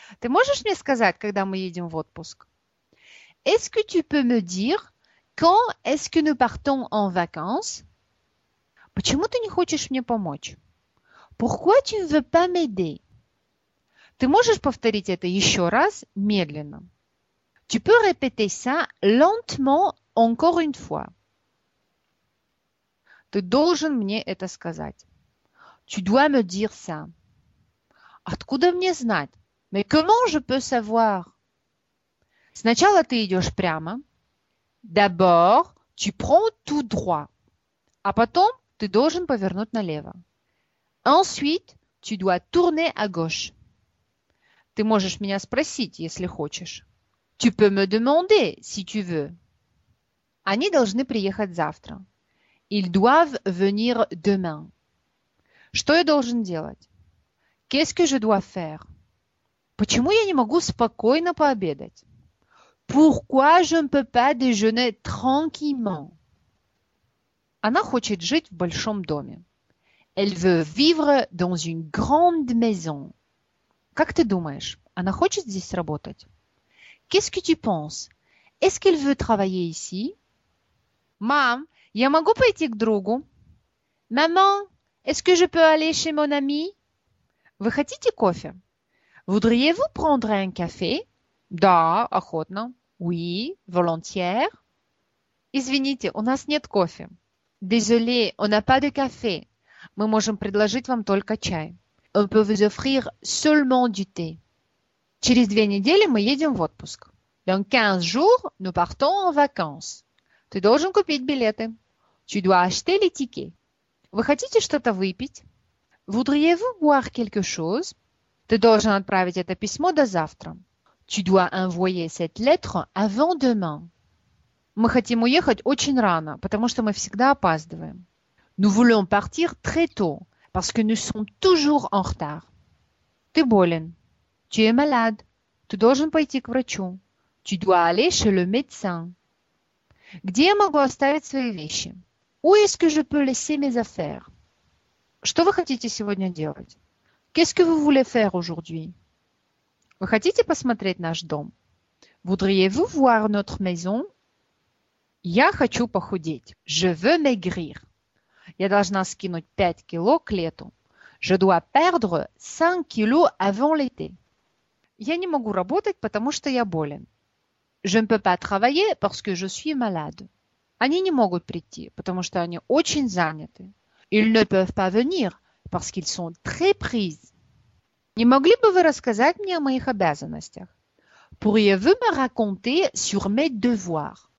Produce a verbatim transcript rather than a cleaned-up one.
Ты можешь мне сказать, когда мы едем в отпуск? Est-ce que tu peux me dire quand est-ce que nous partons en vacances? Почему ты не хочешь мне помочь? Pourquoi tu ne veux pas m'aider? Ты можешь повторить это еще раз медленно? Tu peux répéter ça lentement encore une fois. Ты должен мне это сказать. Tu dois me dire ça. Откуда мне знать? Mais comment je peux savoir? Сначала ты идешь прямо. D'abord, tu prends tout droit. А потом ты должен повернуть налево. Ensuite, tu dois tourner à gauche. Ты можешь меня спросить, если хочешь. Tu peux me demander, si tu veux. Они должны приехать завтра. Ils doivent venir demain. Что я должен делать? Qu'est-ce que je dois faire? Почему я не могу спокойно пообедать? Pourquoi je ne peux pas déjeuner tranquillement? Она хочет жить в большом доме. Elle veut vivre dans une grande maison. Как ты думаешь, она хочет здесь работать? Qu'est-ce que tu penses? Est-ce qu'elle veut travailler ici? Мам, я могу пойти к другу? Maman, est-ce que je peux aller chez mon ami? Вы хотите кофе? Voudriez-vous prendre un café? Да, охотно. Oui, volontiers. Извините, у нас нет кофе. Désolé, on n'a pas de café. Мы можем предложить вам только чай. On peut vous offrir seulement du thé. Через две недели мы едем в отпуск. Dans quinze jours, nous partons en vacances. Ты должен купить билеты. Tu dois acheter les tickets. Вы хотите что-то выпить? Voudriez-vous boire quelque chose? Ты должен отправить это письмо до завтра. Tu dois envoyer cette lettre avant demain. Мы хотим уехать очень рано, потому что мы всегда опаздываем. Nous voulons partir très tôt, parce que nous sommes toujours en retard. Ты болен. Tu es malade. Ты должен пойти к врачу. Tu dois aller chez le médecin. Где я могу оставить свои вещи? Où est-ce que je peux laisser mes affaires? Что вы хотите сегодня делать? Qu'est-ce que vous voulez faire aujourd'hui? Вы хотите посмотреть наш дом? Voudriez-vous voir notre maison? Я хочу похудеть. Je veux maigrir. Я должна скинуть пять кило к лету. Je dois perdre cinq kilos avant l'été. Я не могу работать, потому что я болен. Je ne peux pas travailler parce que je suis malade. Они не могут прийти, потому что они очень заняты. Ils ne peuvent pas venir parce qu'ils sont très pris. Не могли бы вы рассказать мне о моих обязанностях? Pourriez-vous me raconter sur mes devoirs?